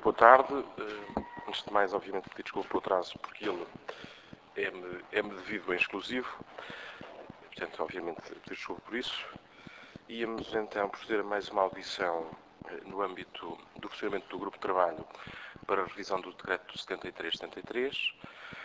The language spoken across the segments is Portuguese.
boa tarde. Antes de mais, obviamente, pedir desculpa pelo atraso, porque ele é-me devido em exclusivo. Portanto, obviamente, pedir desculpa por isso. Íamos então proceder a mais uma audição no âmbito do funcionamento do Grupo de Trabalho para a revisão do Decreto 73-73.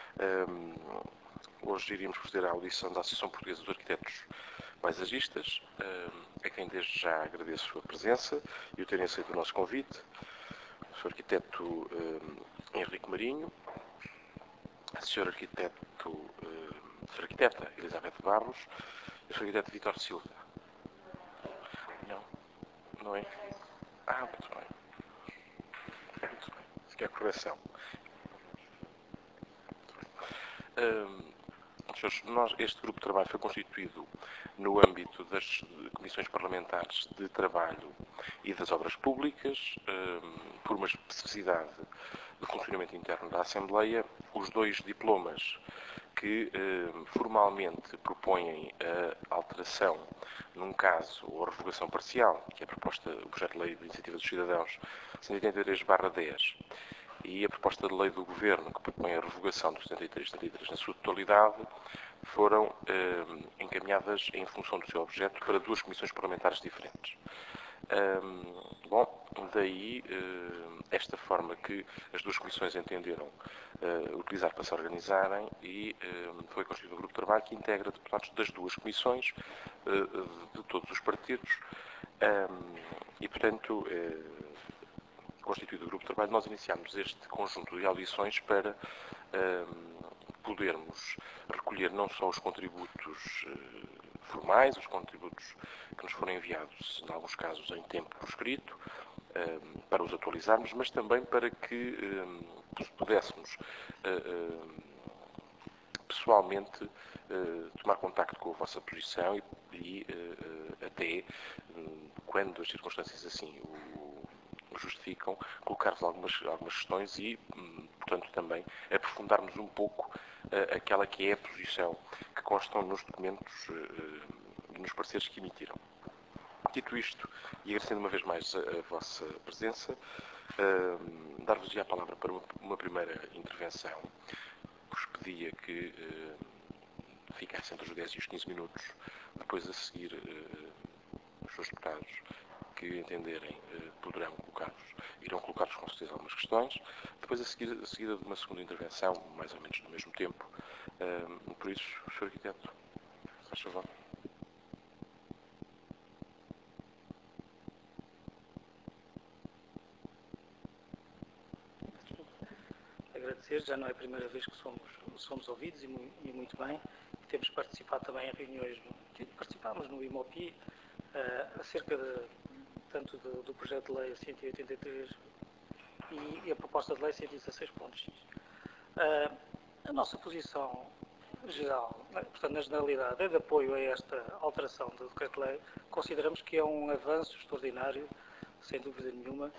Hoje iríamos proceder à audição da Associação Portuguesa dos Arquitetos Paisagistas, a quem desde já agradeço a presença e o terem aceito o nosso convite. O Sr. Arquiteto Henrique Marinho, a Sra. Arquiteta Elizabeth Barros e o Sr. Arquiteto Vítor Silva. Não é? Muito bem. Muito bem. Isso que é a correção. Este grupo de trabalho foi constituído no âmbito das comissões parlamentares de trabalho e das obras públicas, por uma especificidade do funcionamento interno da Assembleia. Os dois diplomas que formalmente propõem a alteração, num caso, ou a revogação parcial, que é o projeto de lei de iniciativa dos cidadãos 183/10, e a proposta de lei do Governo, que propõe a revogação do 73 na sua totalidade, foram encaminhadas em função do seu objeto para duas comissões parlamentares diferentes. Daí esta forma que as duas comissões entenderam utilizar para se organizarem e foi constituído um grupo de trabalho que integra deputados das duas comissões, de todos os partidos, e, portanto, constituído o grupo de trabalho, nós iniciámos este conjunto de audições para podermos recolher não só os contributos formais, os contributos que nos foram enviados, em alguns casos, em tempo por escrito, para os atualizarmos, mas também para que pudéssemos pessoalmente tomar contacto com a vossa posição e até, quando as circunstâncias assim o justificam, colocar-vos algumas questões e, portanto, também aprofundarmos um pouco aquela que é a posição que constam nos documentos e nos pareceres que emitiram. Dito isto, e agradecendo uma vez mais a vossa presença, dar-vos já a palavra para uma primeira intervenção. Vos pedia que ficassem entre os 10 e os 15 minutos, depois a seguir os seus deputados que entenderem irão colocar-vos com certeza algumas questões, depois a seguida de uma segunda intervenção, mais ou menos no mesmo tempo. Por isso, Sr. Arquiteto, faz favor. Agradecer, já não é a primeira vez que somos ouvidos e muito bem. Temos participado também em reuniões, participámos no IMOPI, acerca tanto do projeto de lei 183 e a proposta de lei 116.x. A nossa posição geral, portanto, na generalidade, é de apoio a esta alteração do decreto-lei. Consideramos que é um avanço extraordinário, sem dúvida nenhuma,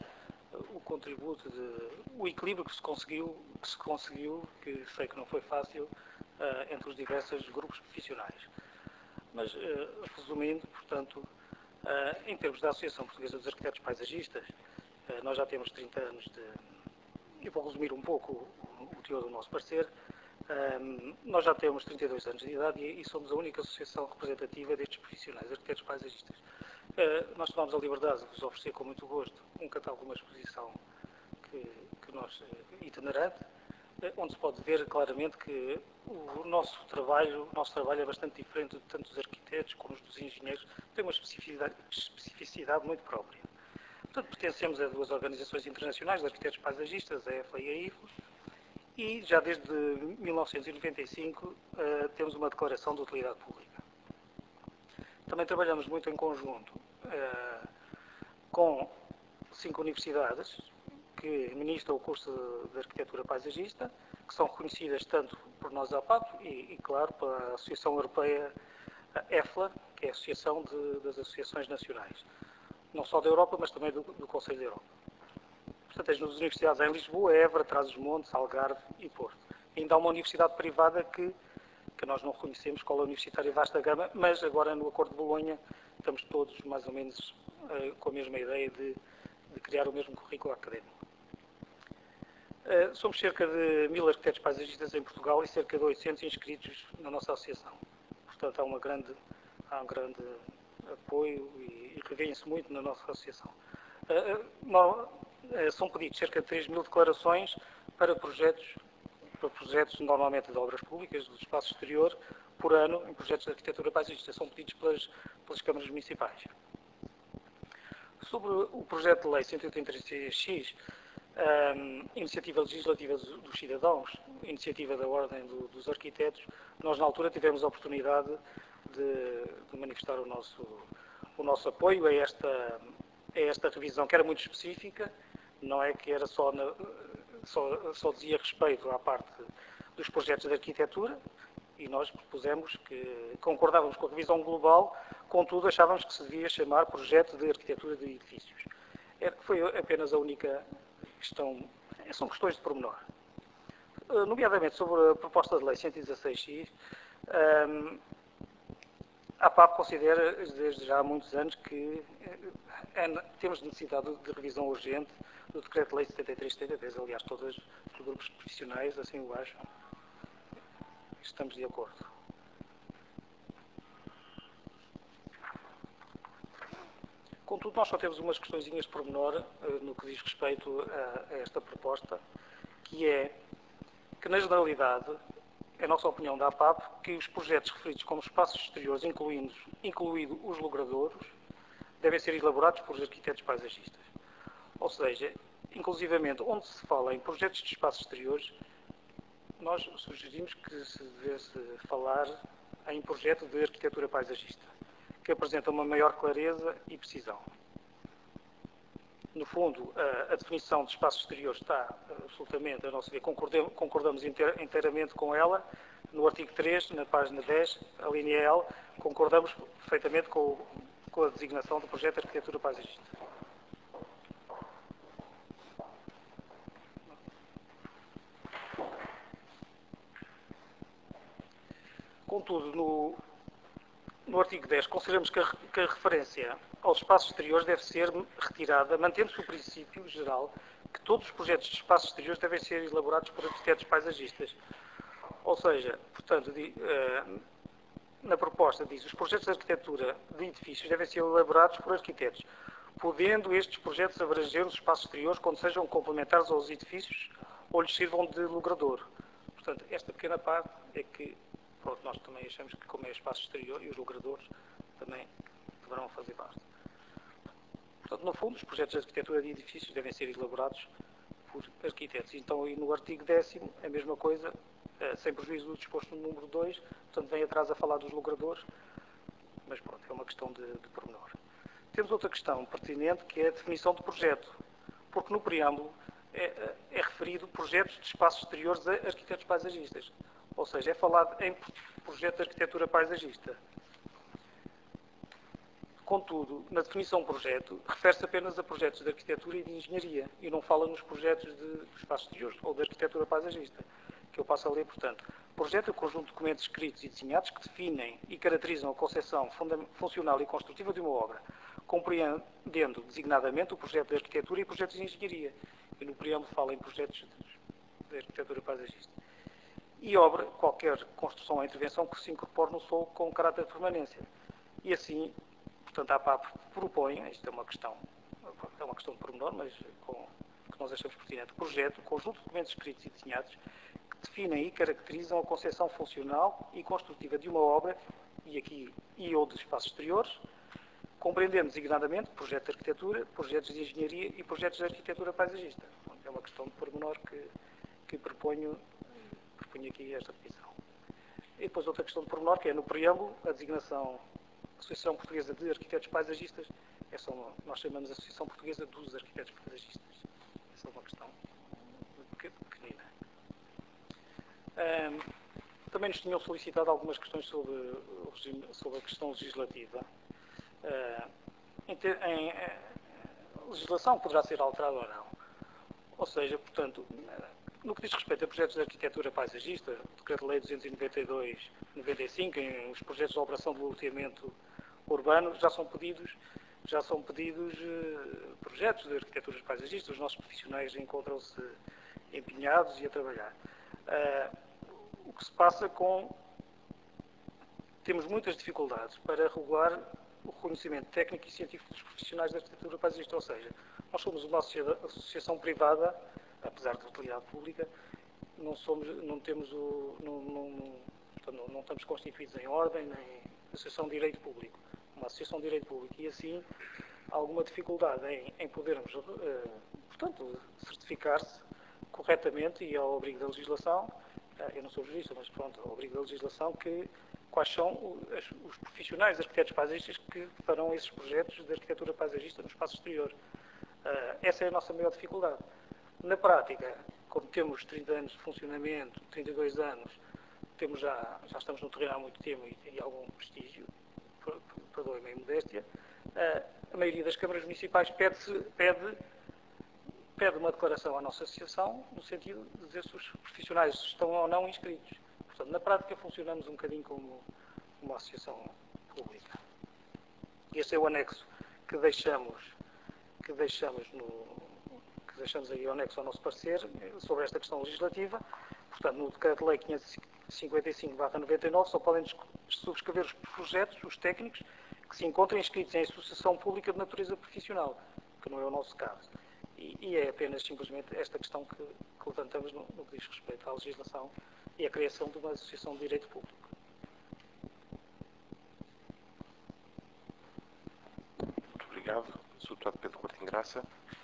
o equilíbrio que se conseguiu, que sei que não foi fácil, entre os diversos grupos profissionais. Mas, resumindo, portanto, em termos da Associação Portuguesa dos Arquitetos Paisagistas, nós já temos 30 anos eu vou resumir um pouco o teor do nosso parecer. Nós já temos 32 anos de idade e somos a única associação representativa destes profissionais, arquitetos paisagistas. Nós tomamos a liberdade de vos oferecer com muito gosto um catálogo, uma exposição itinerante, onde se pode ver claramente que o nosso trabalho é bastante diferente de tanto dos arquitetos como dos engenheiros, tem uma especificidade muito própria. Portanto, pertencemos a duas organizações internacionais de arquitetos paisagistas, a EFLA e a IFLA, e já desde 1995 temos uma declaração de utilidade pública. Também trabalhamos muito em conjunto com 5 universidades que ministram o curso de arquitetura paisagista, que são reconhecidas tanto por nós, a APAP, e claro, pela Associação Europeia, a EFLA, que é a Associação das Associações Nacionais, não só da Europa, mas também do Conselho da Europa. Portanto, tens nas universidades em Lisboa, Évora, Trás-os-Montes, Algarve e Porto. E ainda há uma universidade privada que nós não reconhecemos, Escola Universitária Vasta Gama, mas agora no Acordo de Bolonha estamos todos mais ou menos com a mesma ideia de criar o mesmo currículo académico. Somos cerca de 1000 arquitetos paisagistas em Portugal e cerca de 800 inscritos na nossa associação. Portanto, há um grande apoio e revêem-se muito na nossa associação. São pedidos cerca de 3000 declarações para projetos normalmente de obras públicas, do espaço exterior, por ano, em projetos de arquitetura paisagista. São pedidos pelas câmaras municipais. Sobre o projeto de lei 183X, iniciativa legislativa dos cidadãos, iniciativa da Ordem dos Arquitetos, nós na altura tivemos a oportunidade de manifestar o nosso apoio a esta revisão, que era muito específica, não é que era só dizia respeito à parte dos projetos de arquitetura, e nós propusemos que concordávamos com a revisão global, contudo achávamos que se devia chamar projeto de arquitetura de edifícios. Foi apenas a única questão, são questões de pormenor. Nomeadamente sobre a proposta de lei 116X, a APAP considera desde já há muitos anos que temos necessidade de revisão urgente do Decreto-Lei 73/73. Aliás, todos os grupos profissionais assim o acham. Estamos de acordo. Contudo, nós só temos umas questõezinhas de pormenor no que diz respeito a esta proposta, que é que, na generalidade, é a nossa opinião da APAP, que os projetos referidos como espaços exteriores, incluído os logradouros, devem ser elaborados por arquitetos paisagistas. Ou seja, inclusivamente, onde se fala em projetos de espaços exteriores, nós sugerimos que se devesse falar em projeto de arquitetura paisagista, que apresenta uma maior clareza e precisão. No fundo, a definição de espaços exteriores está absolutamente, a nosso ver, concordamos inteiramente com ela. No artigo 3, na página 10, a linha L, concordamos perfeitamente com a designação do projeto de arquitetura paisagista. Contudo, no artigo 10, consideramos que a referência aos espaços exteriores deve ser retirada, mantendo-se o princípio geral que todos os projetos de espaços exteriores devem ser elaborados por arquitetos paisagistas. Ou seja, portanto, na proposta diz os projetos de arquitetura de edifícios devem ser elaborados por arquitetos, podendo estes projetos abranger os espaços exteriores quando sejam complementares aos edifícios ou lhes sirvam de logrador. Portanto, esta pequena parte é que, pronto, nós também achamos que, como é espaço exterior, e os logradores também deverão fazer parte. Portanto, no fundo, os projetos de arquitetura de edifícios devem ser elaborados por arquitetos. Então, e no artigo 10º, a mesma coisa, sem prejuízo do disposto no número 2, portanto, vem atrás a falar dos logradores, mas pronto, é uma questão de pormenor. Temos outra questão pertinente, que é a definição de projeto, porque no preâmbulo é referido projetos de espaços exteriores a arquitetos paisagistas, ou seja, é falado em projeto de arquitetura paisagista. Contudo, na definição projeto, refere-se apenas a projetos de arquitetura e de engenharia, e não fala nos projetos de espaços exteriores ou de arquitetura paisagista, que eu passo a ler, portanto. Projeto é o conjunto de documentos escritos e desenhados que definem e caracterizam a concepção funcional e construtiva de uma obra, compreendendo designadamente o projeto de arquitetura e projetos de engenharia. E no preâmbulo fala em projetos de arquitetura paisagista. E obra, qualquer construção ou intervenção que se incorpore no solo com caráter de permanência. E assim, portanto, a APAP propõe, isto é uma questão de pormenor, mas que nós achamos pertinente, projeto, conjunto de documentos escritos e desenhados que definem e caracterizam a concepção funcional e construtiva de uma obra e ou de espaços exteriores, compreendendo designadamente projeto de arquitetura, projetos de engenharia e projetos de arquitetura paisagista. É uma questão de pormenor que proponho aqui esta divisão. E depois outra questão de pormenor, que é no preâmbulo, a designação Associação Portuguesa de Arquitetos Paisagistas, nós chamamos a Associação Portuguesa dos Arquitetos Paisagistas. Essa é uma questão pequenina. Também nos tinham solicitado algumas questões sobre a questão legislativa. A legislação poderá ser alterada ou não. Ou seja, portanto, no que diz respeito a projetos de arquitetura paisagista, o Decreto-Lei 292/95, os projetos de operação de loteamento urbano, já são pedidos projetos de arquiteturas paisagistas. Os nossos profissionais encontram-se empenhados e a trabalhar. O que se passa com... Temos muitas dificuldades para regular o reconhecimento técnico e científico dos profissionais da arquitetura paisagista, ou seja, nós somos uma associação privada, apesar de utilidade pública, não estamos constituídos em ordem, nem associação de direito público. Uma associação de direito público e assim há alguma dificuldade em podermos, portanto, certificar-se corretamente e ao abrigo da legislação, eu não sou jurista, mas pronto, ao abrigo da legislação, quais são os profissionais de arquitetos paisagistas que farão esses projetos de arquitetura paisagista no espaço exterior. Essa é a nossa maior dificuldade. Na prática, como temos 30 anos de funcionamento, 32 anos, já estamos no terreno há muito tempo e algum prestígio, perdoe-me a modéstia, a maioria das câmaras municipais pede uma declaração à nossa associação, no sentido de dizer se os profissionais estão ou não inscritos. Portanto, na prática, funcionamos um bocadinho como uma associação pública. Este é o anexo que deixamos aí o anexo ao nosso parecer sobre esta questão legislativa. Portanto, no Decreto-Lei 555/99 só podem subscrever os projetos, os técnicos, que se encontrem inscritos em associação pública de natureza profissional, que não é o nosso caso. E é apenas simplesmente esta questão que levantamos no que diz respeito à legislação e à criação de uma associação de direito público. Muito obrigado. Sr. Deputado Pedro Coutinho Graça.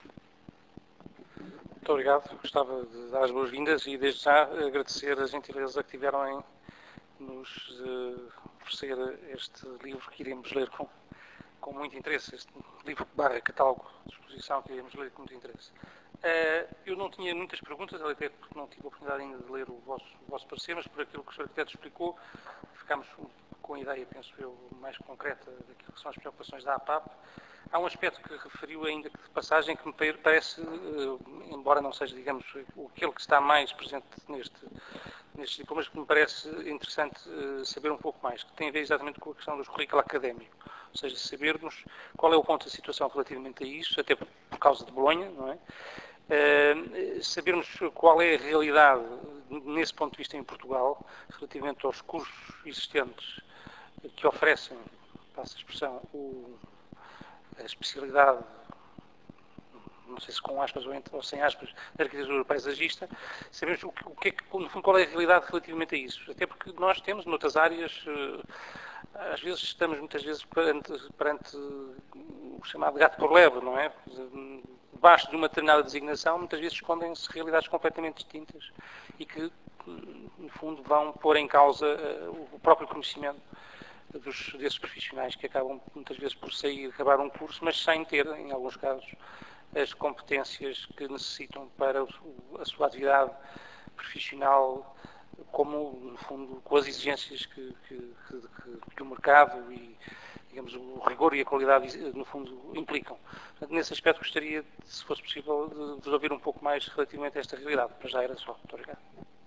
Muito obrigado. Gostava de dar as boas-vindas e, desde já, agradecer a gentileza que tiveram em nos oferecer este livro que iremos ler com muito interesse, este livro /catálogo de exposição que iremos ler com muito interesse. Eu não tinha muitas perguntas, até porque não tive a oportunidade ainda de ler o vosso parecer, mas por aquilo que o Sr. Arquiteto explicou, ficámos com a ideia, penso eu, mais concreta daquilo que são as preocupações da APAP. Há um aspecto que referiu ainda de passagem que me parece, embora não seja, digamos, aquele que está mais presente nestes diplomas, que me parece interessante saber um pouco mais, que tem a ver exatamente com a questão dos currículos académicos. Ou seja, sabermos qual é o ponto da situação relativamente a isso, até por causa de Bolonha, não é? Sabermos qual é a realidade, nesse ponto de vista, em Portugal, relativamente aos cursos existentes que oferecem, passa a expressão, a especialidade, não sei se com aspas ou sem aspas, da arquitetura paisagista, sabemos no fundo, qual é a realidade relativamente a isso. Até porque nós temos, noutras áreas, às vezes estamos muitas vezes perante o chamado gato por lebre, não é? Debaixo de uma determinada designação, muitas vezes escondem-se realidades completamente distintas e que, no fundo, vão pôr em causa o próprio conhecimento desses profissionais que acabam muitas vezes por acabar um curso, mas sem ter, em alguns casos, as competências que necessitam para a sua atividade profissional, como, no fundo, com as exigências que o mercado e, digamos, o rigor e a qualidade, no fundo, implicam. Portanto, nesse aspecto, gostaria, se fosse possível, de vos ouvir um pouco mais relativamente a esta realidade. Para já era só. Muito obrigado.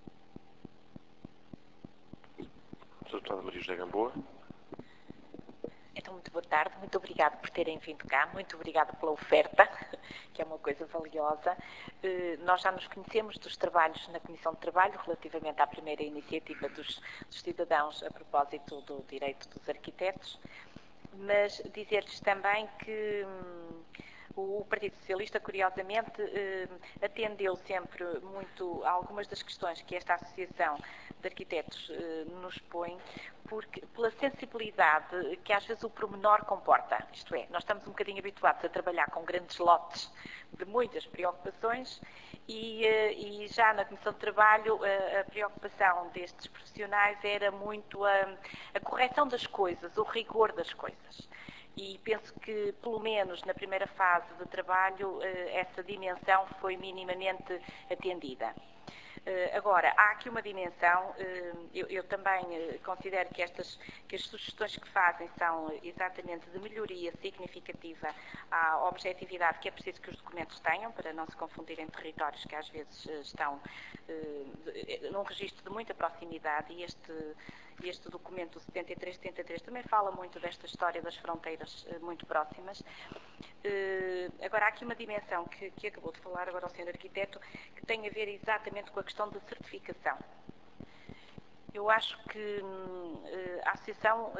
Sr. Deputada Maria José Gamboa. Então, muito boa tarde, muito obrigada por terem vindo cá, muito obrigada pela oferta, que é uma coisa valiosa. Nós já nos conhecemos dos trabalhos na Comissão de Trabalho, relativamente à primeira iniciativa dos cidadãos a propósito do direito dos arquitetos, mas dizer-lhes também que o Partido Socialista, curiosamente, atendeu sempre muito a algumas das questões que esta Associação de Arquitetos nos põe, porque pela sensibilidade que às vezes o pormenor comporta. Isto é, nós estamos um bocadinho habituados a trabalhar com grandes lotes de muitas preocupações e já na Comissão de Trabalho a preocupação destes profissionais era muito a correção das coisas, o rigor das coisas. E penso que, pelo menos na primeira fase de trabalho, essa dimensão foi minimamente atendida. Agora, há aqui uma dimensão, eu também considero que as sugestões que fazem são exatamente de melhoria significativa à objetividade que é preciso que os documentos tenham, para não se confundirem territórios que às vezes estão num registro de muita proximidade e este documento 73-73 também fala muito desta história das fronteiras muito próximas. Agora, há aqui uma dimensão que acabou de falar agora o Sr. Arquiteto, que tem a ver exatamente com a questão da certificação. Eu acho que a Associação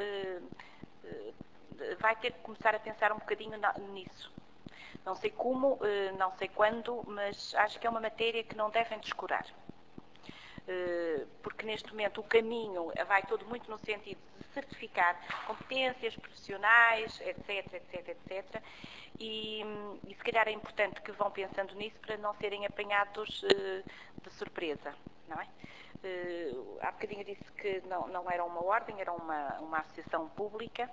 vai ter que começar a pensar um bocadinho nisso. Não sei como, não sei quando, mas acho que é uma matéria que não devem descurar. Porque neste momento o caminho vai todo muito no sentido de certificar competências profissionais, etc, etc, etc. E se calhar é importante que vão pensando nisso para não serem apanhados de surpresa, não é? Há bocadinho disse que não era uma ordem, era uma associação pública.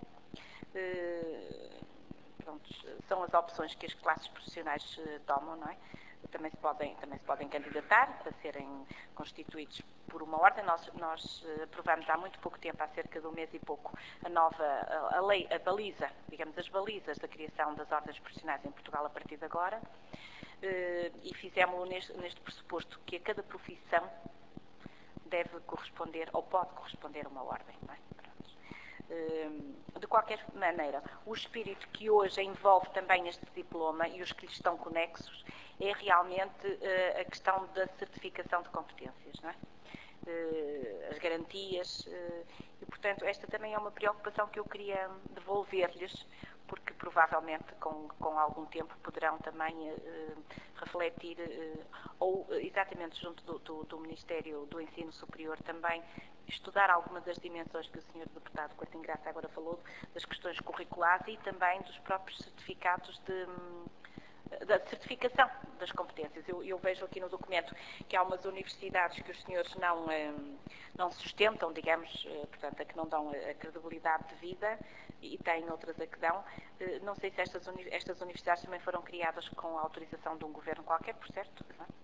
Pronto, são as opções que as classes profissionais tomam, não é? Também se podem candidatar a serem constituídos por uma ordem. Nós aprovamos há muito pouco tempo, há cerca de um mês e pouco, a lei, a baliza, digamos, as balizas da criação das ordens profissionais em Portugal a partir de agora, e fizemos-lo neste pressuposto que a cada profissão deve corresponder, ou pode corresponder a uma ordem, não é? De qualquer maneira, o espírito que hoje envolve também este diploma e os que lhe estão conexos é realmente a questão da certificação de competências, não é? As garantias, e portanto esta também é uma preocupação que eu queria devolver-lhes, porque provavelmente com algum tempo poderão também refletir, ou exatamente junto do Ministério do Ensino Superior também, estudar alguma das dimensões que o Sr. Deputado Coutinho Graça agora falou, das questões curriculares e também dos próprios certificados da certificação das competências. Eu vejo aqui no documento que há umas universidades que os senhores não sustentam, digamos, portanto, a que não dão a credibilidade devida, e têm outras a que dão. Não sei se estas universidades também foram criadas com a autorização de um governo qualquer, por certo, não é?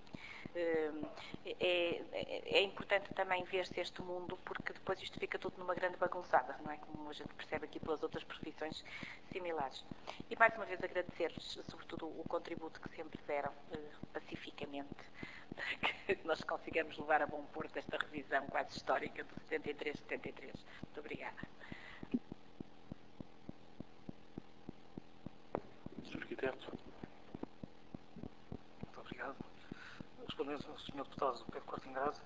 É importante também ver-se este mundo, porque depois isto fica tudo numa grande bagunçada, não é? Como a gente percebe aqui pelas outras profissões similares. E mais uma vez agradecer-lhes, sobretudo, o contributo que sempre deram pacificamente, para que nós consigamos levar a bom porto esta revisão quase histórica de 73-73. Muito obrigada. Sr. Arquiteto. Muito obrigado. Respondendo ao Sr. Deputado Pedro Coutinho Graça,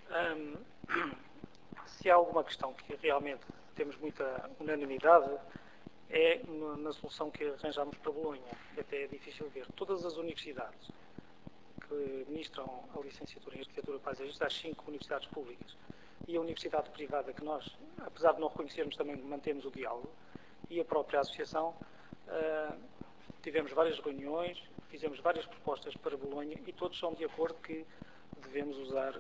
se há alguma questão que realmente temos muita unanimidade, é na solução que arranjamos para Bolonha. Até é difícil ver. Todas as universidades que ministram a licenciatura em Arquitetura Paisagista, as 5 universidades públicas, e a universidade privada que nós, apesar de não reconhecermos, também mantemos o diálogo, e a própria associação, tivemos várias reuniões, fizemos várias propostas para Bolonha e todos são de acordo que devemos usar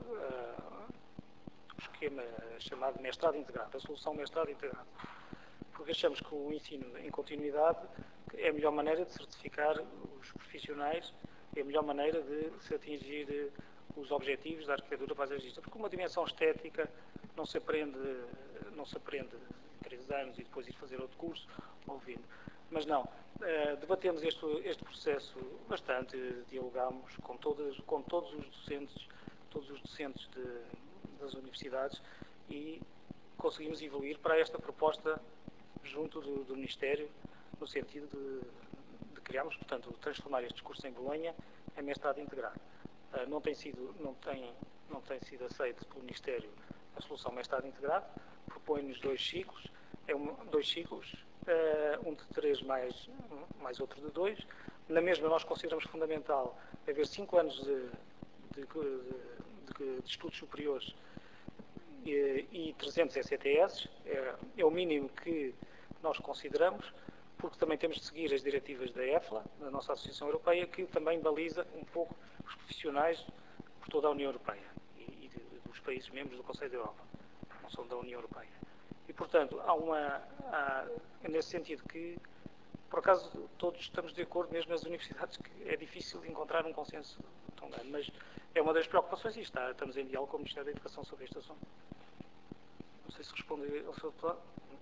o esquema chamado mestrado integrado, a solução mestrado integrado. Porque achamos que o ensino em continuidade é a melhor maneira de certificar os profissionais, é a melhor maneira de se atingir os objetivos da arquitetura paisagista. Porque uma dimensão estética não se aprende em 3 anos e depois ir fazer outro curso, ouvindo. Mas não, debatemos este processo bastante, dialogámos com todos os docentes das universidades e conseguimos evoluir para esta proposta junto do Ministério, no sentido de criarmos, portanto, transformar estes cursos em Bolonha em mestrado integrado. Não tem sido aceito pelo Ministério a solução mestrado integrado, propõe-nos 2 ciclos, 2 ciclos, um de 3 mais outro de 2. Na mesma nós consideramos fundamental haver 5 anos de estudos superiores e 300 ECTS, é o mínimo que nós consideramos, porque também temos de seguir as diretivas da EFLA, da nossa Associação Europeia, que também baliza um pouco os profissionais por toda a União Europeia e dos países membros do Conselho da Europa, não são da União Europeia. E, portanto, é nesse sentido que, por acaso, todos estamos de acordo, mesmo nas universidades, que é difícil encontrar um consenso tão grande, mas é uma das preocupações e estamos em diálogo com o Ministério da Educação sobre este assunto. Não sei se responde ao Sr. Deputado.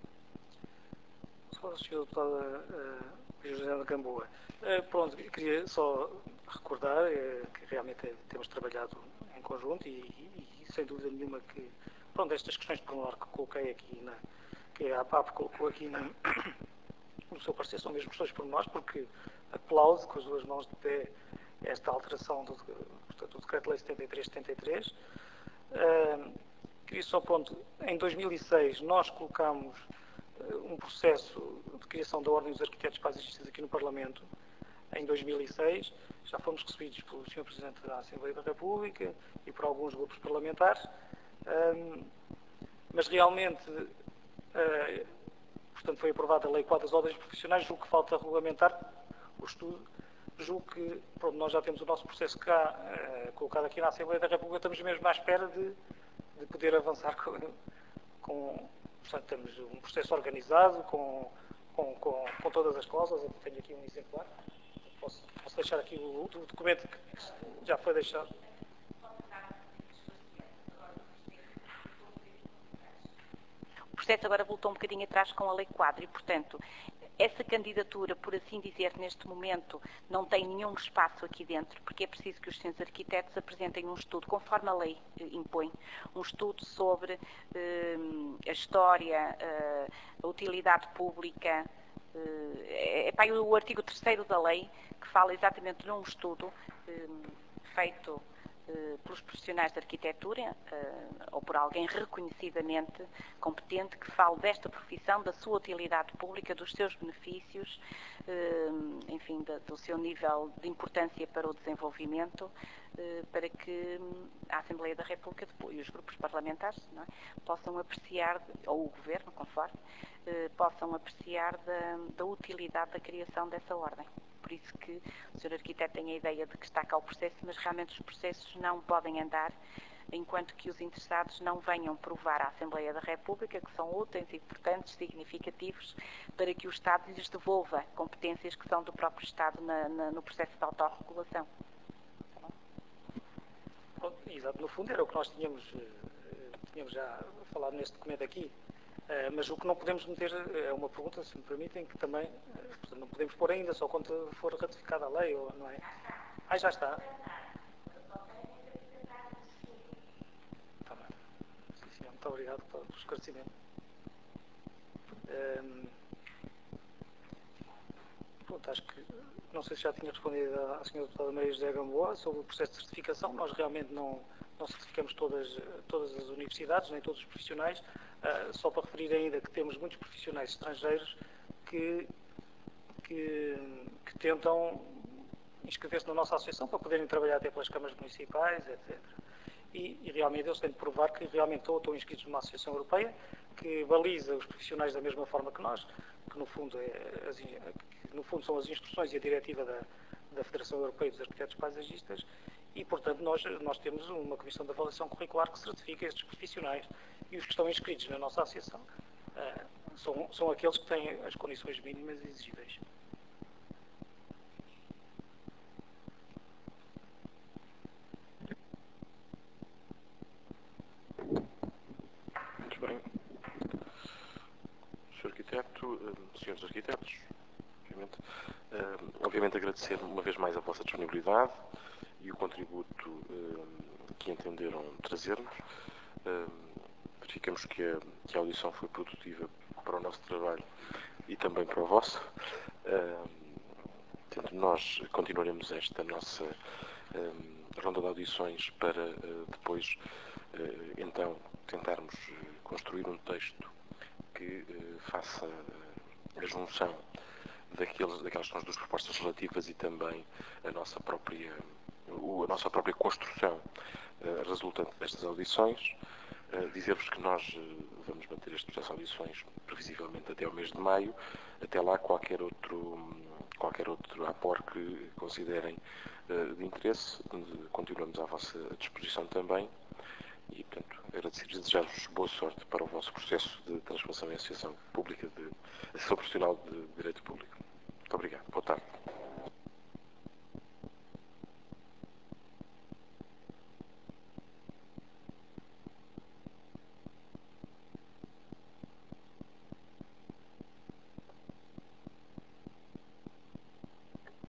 Só ao Sr. Deputado José de Gamboa. Pronto, queria só recordar que realmente temos trabalhado em conjunto e sem dúvida nenhuma que pronto, estas questões de pormenor que coloquei aqui, que a APAP colocou aqui no seu parecer, são mesmo questões de pormenores, porque aplaudo com as duas mãos de pé esta alteração do Decreto-Lei 73/73. Queria só ponto, em 2006 nós colocámos um processo de criação da Ordem dos Arquitetos Paisagistas aqui no Parlamento. Em 2006 já fomos recebidos pelo Sr. Presidente da Assembleia da República e por alguns grupos parlamentares, mas realmente, portanto, foi aprovada a Lei Quadro das Ordens Profissionais. Julgo que falta regulamentar o estudo. Julgo que, pronto, nós já temos o nosso processo cá, colocado aqui na Assembleia da República, estamos mesmo à espera de poder avançar portanto, temos um processo organizado com todas as cláusulas. Eu tenho aqui um exemplar. Posso deixar aqui o documento que já foi deixado. O processo agora voltou um bocadinho atrás com a Lei Quadro e, portanto, essa candidatura, por assim dizer, neste momento, não tem nenhum espaço aqui dentro, porque é preciso que os senhores arquitetos apresentem um estudo, conforme a lei impõe, um estudo sobre a história, a utilidade pública, o artigo 3º da lei, que fala exatamente num estudo feito pelos profissionais de arquitetura ou por alguém reconhecidamente competente que fale desta profissão, da sua utilidade pública, dos seus benefícios, enfim, do seu nível de importância para o desenvolvimento, para que a Assembleia da República e os grupos parlamentares, não é, possam apreciar, ou o Governo, conforme, possam apreciar da utilidade da criação dessa ordem. Por isso que o Sr. Arquiteto tem a ideia de que está cá o processo, mas realmente os processos não podem andar enquanto que os interessados não venham provar à Assembleia da República que são úteis, importantes, significativos, para que o Estado lhes devolva competências que são do próprio Estado no processo de autorregulação. Exato, no fundo era o que nós tínhamos já falado neste documento aqui. Mas o que não podemos meter é uma pergunta, se me permitem, que também portanto, não podemos pôr ainda só quando for ratificada a lei, ou, não é? Já está. Tá bem. Sim, senhor. Muito obrigado pelo esclarecimento. Pronto, acho que não sei se já tinha respondido à Sra. Deputada Maria José Gamboa sobre o processo de certificação. Nós realmente não certificamos todas as universidades, nem todos os profissionais. Só para referir ainda que temos muitos profissionais estrangeiros que tentam inscrever-se na nossa associação para poderem trabalhar até pelas câmaras municipais, etc. E realmente eles têm de provar que realmente estão inscritos numa associação europeia que baliza os profissionais da mesma forma que nós, que no fundo, são as instruções e a diretiva da Federação Europeia dos Arquitetos Paisagistas. E, portanto, nós temos uma comissão de avaliação curricular que certifica estes profissionais, e os que estão inscritos na nossa associação são aqueles que têm as condições mínimas exigíveis. Muito bem. Sr. Arquiteto, senhores arquitetos, obviamente agradecer uma vez mais a vossa disponibilidade e o contributo que entenderam trazer-nos. Verificamos que a audição foi produtiva para o nosso trabalho e também para o vosso. Portanto, nós continuaremos esta nossa ronda de audições para depois, então, tentarmos construir um texto que faça a junção daquelas que são as duas propostas relativas e também a nossa própria construção resultante destas audições. Dizer-vos que nós vamos manter este processo de audições previsivelmente até ao mês de maio. Até lá, qualquer outro apor que considerem de interesse, continuamos à vossa disposição também. E, portanto, agradecer-vos e desejar-vos boa sorte para o vosso processo de transformação em Associação Profissional de Direito Público. Muito obrigado. Boa tarde.